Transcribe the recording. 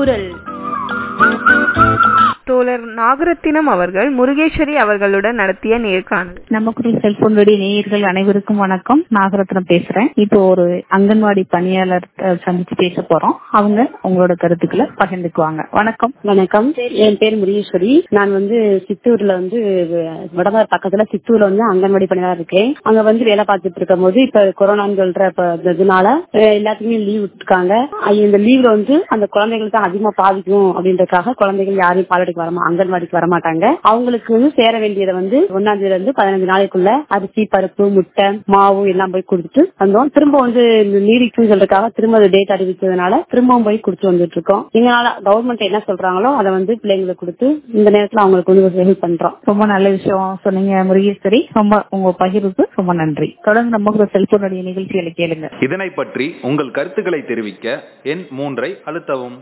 குரல். தோழர் நாகரத்தினம் அவர்கள் முருகேஸ்வரி அவர்களுடன் நடத்திய நேர்காணல். நம்ம குரல் செல்போன் வழி நேயர்கள் அனைவருக்கும் வணக்கம். நாகரத்தினம் பேசுறேன். இப்போ ஒரு அங்கன்வாடி பணியாளர் சந்திச்சு பேச போறோம். அவங்க உங்களோட கருத்துக்களை பகிர்ந்துக்குவாங்க. வணக்கம். வணக்கம். என் பேர் முருகேஸ்வரி. நான் சித்தூர்ல வடமார் பக்கத்துல சித்தூர்ல அங்கன்வாடி பணியாளர் இருக்கேன். அங்க வேலை பார்த்துட்டு இருக்கும் போது இப்ப கொரோனான்னு சொல்ற இதனால எல்லாத்துக்குமே லீவ் விட்டுருக்காங்க. இந்த லீவ்ல அந்த குழந்தைகளுக்கு தான் அதிகமா பாதிக்கும் அப்படின்றதுக்காக குழந்தைகள் யாரையும் பாலடைக்கு அங்கன்வாடிக்கு வரமாட்டாங்க. அவங்களுக்கு சேர வேண்டியதை 1ஆம் தேதியில இருந்து 15 நாளைக்குள்ள அரிசி, பருப்பு, முட்டை, மாவு எல்லாம் போய் கொடுத்துட்டு வந்தோம். திரும்ப நீடிக்குன்னு சொல்றதுக்காக திரும்ப டேட் அறிவிச்சதுனால திரும்பவும் போய் கொடுத்து வந்துட்டு இருக்கோம். இதனால கவர்மெண்ட் என்ன சொல்றாங்களோ அதை பிள்ளைங்களுக்கு கொடுத்து இந்த நேரத்துல அவங்களுக்கு ஹெல்ப் பண்றோம். ரொம்ப நல்ல விஷயம் சொன்னீங்க முருகேஸ்வரி. ரொம்ப உங்க பகிர்வுக்கு ரொம்ப நன்றி. தொடர்ந்து நம்ம செல்போனுடைய நிகழ்ச்சிகளை கேளுங்க. இதனை பற்றி உங்கள் கருத்துக்களை தெரிவிக்க எண் 3 அழுத்தவும்.